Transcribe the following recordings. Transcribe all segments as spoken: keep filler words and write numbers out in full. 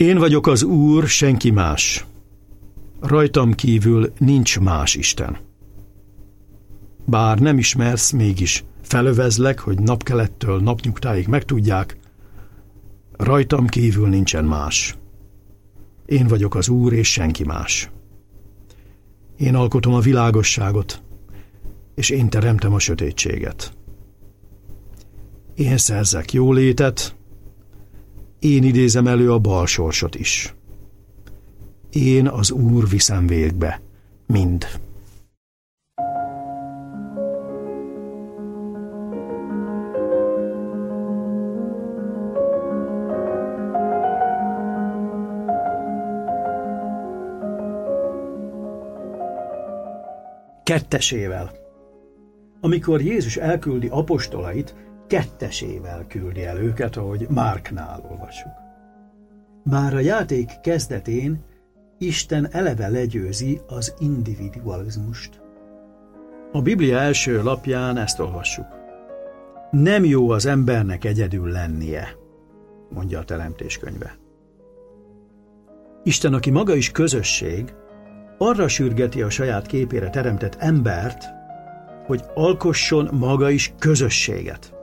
Én vagyok az Úr, senki más. Rajtam kívül nincs más Isten. Bár nem ismersz, mégis felövezlek, hogy napkelettől napnyugtáig megtudják, rajtam kívül nincsen más. Én vagyok az Úr, és senki más. Én alkotom a világosságot, és én teremtem a sötétséget. Én szerzek jólétet, én idézem elő a bal sorsot is. Én az Úr viszem végbe mind. Kettesével. Amikor Jézus elküldi apostolait, kettesével küldi el őket, ahogy Márknál olvassuk. Már a játék kezdetén Isten eleve legyőzi az individualizmust. A Biblia első lapján ezt olvassuk. Nem jó az embernek egyedül lennie, mondja a Teremtés könyve. Isten, aki maga is közösség, arra sürgeti a saját képére teremtett embert, hogy alkosson maga is közösséget.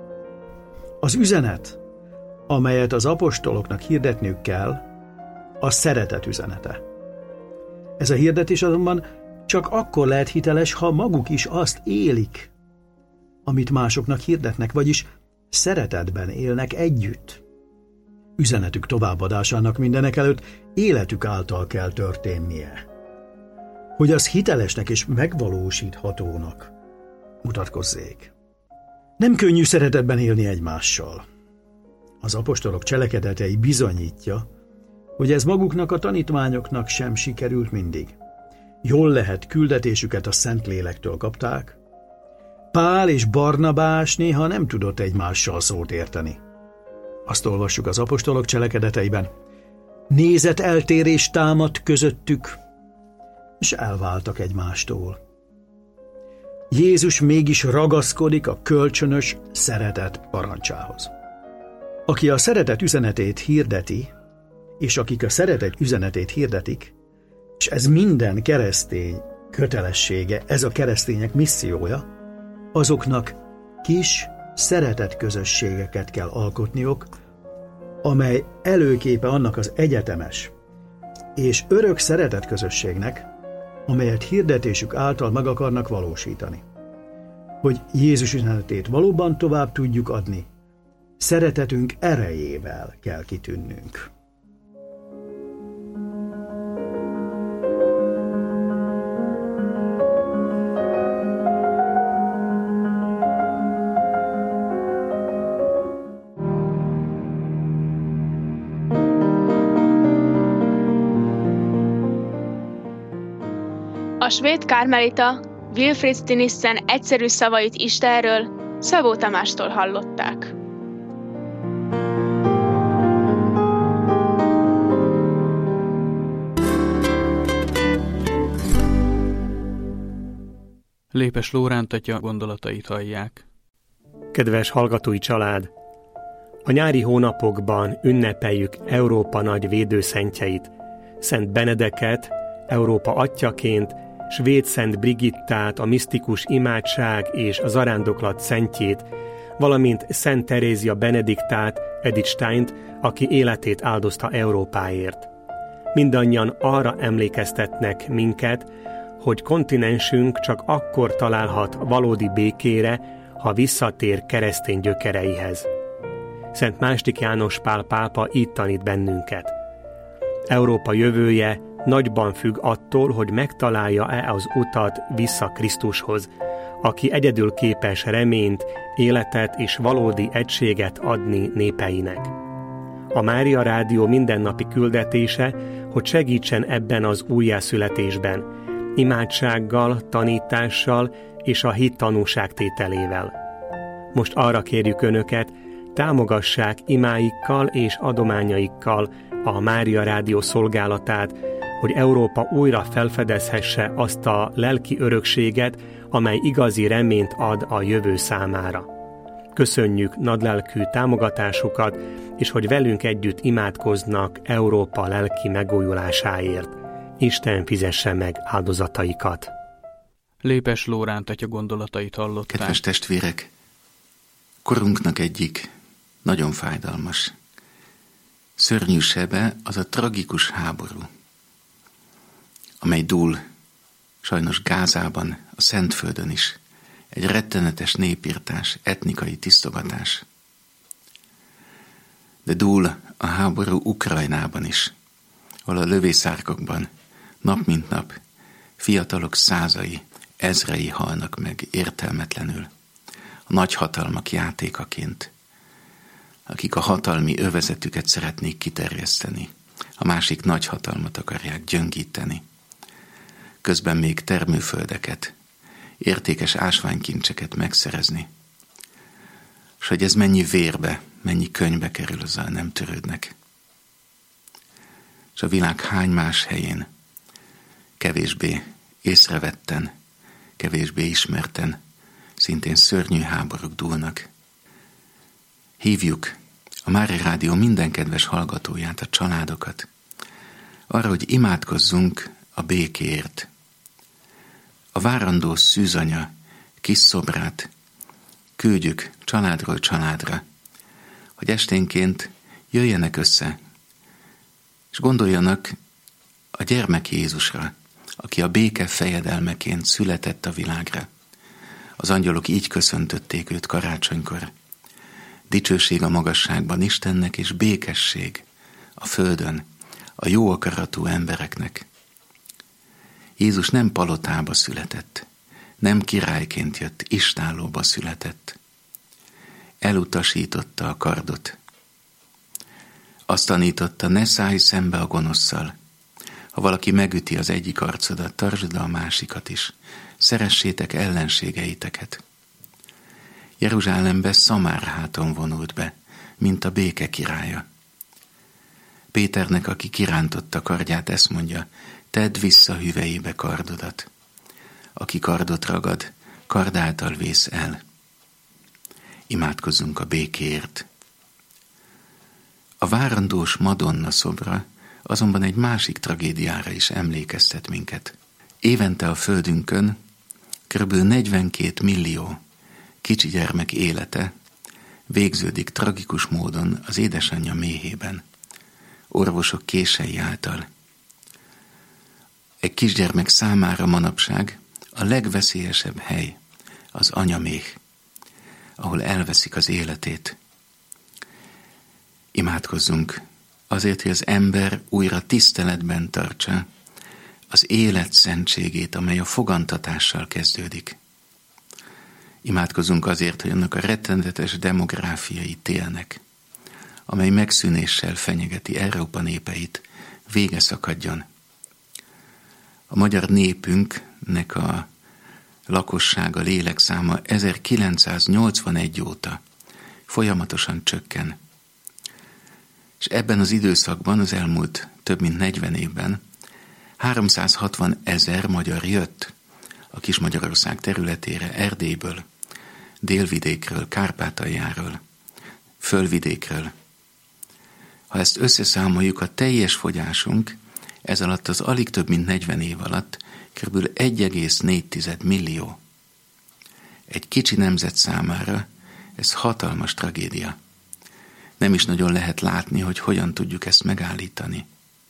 Az üzenet, amelyet az apostoloknak hirdetniük kell, a szeretet üzenete. Ez a hirdetés azonban csak akkor lehet hiteles, ha maguk is azt élik, amit másoknak hirdetnek, vagyis szeretetben élnek együtt. Üzenetük továbbadásának mindenek előtt életük által kell történnie, hogy az hitelesnek és megvalósíthatónak mutatkozzék. Nem könnyű szeretetben élni egymással. Az apostolok cselekedetei bizonyítja, hogy ez maguknak a tanítványoknak sem sikerült mindig. Jól lehet, küldetésüket a Szentlélektől kapták. Pál és Barnabás néha nem tudott egymással szót érteni. Azt olvassuk az apostolok cselekedeteiben. Nézeteltérés támadt közöttük, és elváltak egymástól. Jézus mégis ragaszkodik a kölcsönös szeretet parancsához. Aki a szeretet üzenetét hirdeti, és akik a szeretet üzenetét hirdetik, és ez minden keresztény kötelessége, ez a keresztények missziója, azoknak kis szeretetközösségeket kell alkotniuk, amely előképe annak az egyetemes és örök szeretetközösségnek, amelyet hirdetésük által meg akarnak valósítani. Hogy Jézus üzenetét valóban tovább tudjuk adni, szeretetünk erejével kell kitűnnünk. A svéd kármelita Wilfrid Stinissen egyszerű szavait Istenről Szabó Tamástól hallották. Lépes Lóránt atya gondolatait hallják. Kedves hallgatói család! A nyári hónapokban ünnepeljük Európa nagy védőszentjeit, Szent Benedeket, Európa atyaként, svéd Szent Brigittát, a misztikus imádság és a zarándoklat szentjét, valamint Szent Terézia Benediktát, Edith Steint, aki életét áldozta Európáért. Mindannyian arra emlékeztetnek minket, hogy kontinensünk csak akkor találhat valódi békére, ha visszatér keresztény gyökereihez. Szent második János Pál pápa így tanít bennünket. Európa jövője nagyban függ attól, hogy megtalálja-e az utat vissza Krisztushoz, aki egyedül képes reményt, életet és valódi egységet adni népeinek. A Mária Rádió mindennapi küldetése, hogy segítsen ebben az újjászületésben, imádsággal, tanítással és a hit tanúságtételével. Most arra kérjük Önöket, támogassák imáikkal és adományaikkal a Mária Rádió szolgálatát, hogy Európa újra felfedezhesse azt a lelki örökséget, amely igazi reményt ad a jövő számára. Köszönjük nagylelkű támogatásukat, és hogy velünk együtt imádkoznak Európa lelki megújulásáért. Isten fizesse meg áldozataikat. Lépes Lóránt atya gondolatait hallották. Kedves testvérek, korunknak egyik nagyon fájdalmas, szörnyű sebe az a tragikus háború, amely dúl sajnos Gázában, a Szentföldön is. Egy rettenetes népirtás, etnikai tisztogatás. De dúl a háború Ukrajnában is, ahol a lövészárkokban nap mint nap fiatalok százai, ezrei halnak meg értelmetlenül, a nagyhatalmak játékaként, akik a hatalmi övezetüket szeretnék kiterjeszteni, a másik nagyhatalmat akarják gyöngíteni. Közben még termőföldeket, értékes ásványkincseket megszerezni. És hogy ez mennyi vérbe, mennyi könyvbe kerül, azzal nem törődnek. És a világ hány más helyén kevésbé észrevetten, kevésbé ismerten, szintén szörnyű háborúk dúlnak. Hívjuk a Mária Rádió minden kedves hallgatóját, a családokat, arra, hogy imádkozzunk a békéért. A várandó szűzanya kis szobrát küldjük családról családra, hogy esténként jöjjenek össze, és gondoljanak a gyermek Jézusra, aki a béke fejedelmeként született a világra. Az angyalok így köszöntötték őt karácsonykor. Dicsőség a magasságban Istennek, és békesség a földön a jó akaratú embereknek. Jézus nem palotába született, nem királyként jött, istállóba született. Elutasította a kardot. Azt tanította, ne szállj szembe a gonoszszal. Ha valaki megüti az egyik arcodat, tartsd a másikat is. Szeressétek ellenségeiteket. Jeruzsálembe Szamárháton vonult be, mint a béke királya. Péternek, aki kirántotta kardját, ezt mondja, tedd vissza hüvelyébe kardodat. Aki kardot ragad, kard által vész el. Imádkozzunk a békéért. A várandós Madonna szobra azonban egy másik tragédiára is emlékeztet minket. Évente a földünkön körülbelül negyvenkét millió kicsi gyermek élete végződik tragikus módon az édesanyja méhében, orvosok kései által. Egy kisgyermek számára manapság a legveszélyesebb hely az anyaméh, ahol elveszik az életét. Imádkozzunk azért, hogy az ember újra tiszteletben tartsa az élet szentségét, amely a fogantatással kezdődik. Imádkozzunk azért, hogy annak a rettenetes demográfiai télnek, amely megszűnéssel fenyegeti Európa népeit, vége szakadjon. A magyar népünknek a lakossága, lélekszáma ezerkilencszáznyolcvanegy óta folyamatosan csökken. És ebben az időszakban, az elmúlt több mint negyven évben háromszázhatvan ezer magyar jött a Kis-Magyarország területére Erdélyből, Délvidékről, Kárpátaljáról, Fölvidékről. Ha ezt összeszámoljuk, a teljes fogyásunk ez alatt az alig több mint negyven év alatt kb. egy egész négy millió. Egy kicsi nemzet számára ez hatalmas tragédia. Nem is nagyon lehet látni, hogy hogyan tudjuk ezt megállítani.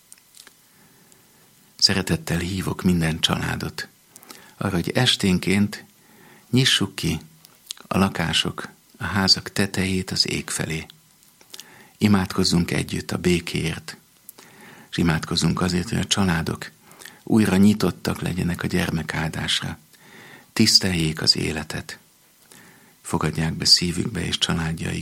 Szeretettel hívok minden családot arra, hogy esténként nyissuk ki a lakások, a házak tetejét az ég felé. Imádkozzunk együtt a békéért, és imádkozzunk azért, hogy a családok újra nyitottak legyenek a gyermekáldásra. Tiszteljék az életet. Fogadják be szívükbe és családjaik